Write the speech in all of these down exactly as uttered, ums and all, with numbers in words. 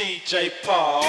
D J Paul.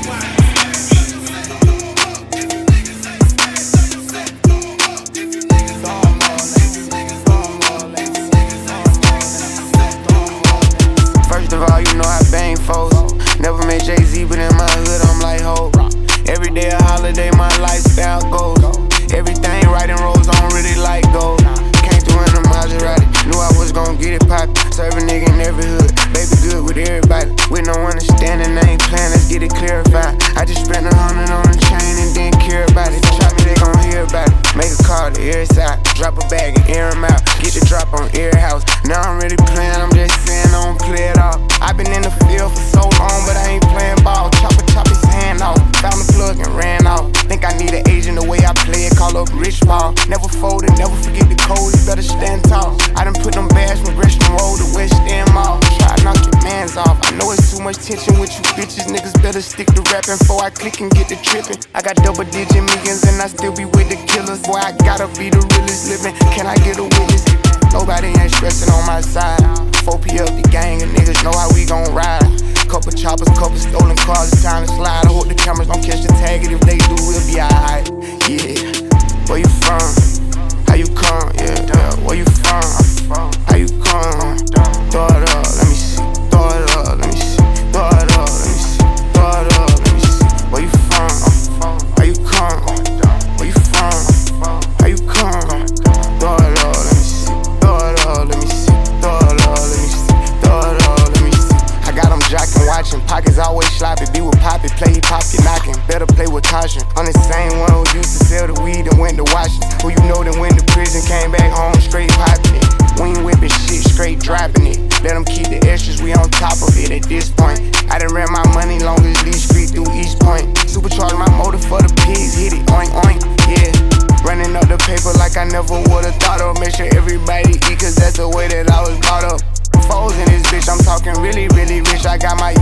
First of all, you know I bang foes. Never met Jay-Z, but in my hood I'm like ho. Every day a holiday, my lifestyle goes. Everything right and rolls on really like gold. Came through in a Maserati, knew I was gon' get it poppin'. Serve a nigga in every hood, baby good with everybody. With no understanding, I ain't playin', let's get it clarified. I just spent a hundred on a chain and didn't care about it. Try me, they gon' hear about it. Make a call to every side, drop a bag and air 'em out. Get the drop on every house. Now I'm really playin', I'm just saying I don't play it off. I been in the field for so long, but I ain't playin' ball. Chopper chop his hand off, found the plug and ran off. Think I need an agent the way I play it, call up Rich Paul. Never folded, never forget the code, you better stand tall. I done put them bags from Gresham Road to West End Mall. Try to knock your mans off, I know it's too much tension with you bitches. Niggas better stick to rapping before I click and get to tripping. I got double digit millions and I still be with the killers. Boy, I gotta be the realest living, can I get a witness? Nobody ain't stressing on my side. four P up the gang and niggas know how we gon' ride. Couple choppers, couple stolen cars, it's time to slide. I hope the cameras don't catch the tag, and if they do, we'll be alright. Yeah, where you from? How you come? Yeah, yeah. Where you from? How you come? Throw it up, let me see. Throw it up, let me see. Throw it up, let me see. Throw it up, let me see. Where you from? How you come? Where you from? How you come? Throw it up, let me see. Throw it up, let me see. Throw it up, let me see. Throw it up, let me see. I got them jocking, watching, pockets always sloppy. Be with Poppy, play hip hop, get knocking. Better play with caution. I'm the same one who used to sell the weed and went to Washington. Who you know that went to prison, came back home straight popping it. We ain't whipping shit, straight dropping it. Let them keep the extras, we on top of it at this point. I done ran my money long as Lee Street through East Point. Supercharged my motor for the pigs, hit it, oink oink, yeah. Running up the paper like I never would've thought of. Make sure everybody eat, cause that's the way that I was brought up. Foes in this bitch, I'm talking really, really rich. I got my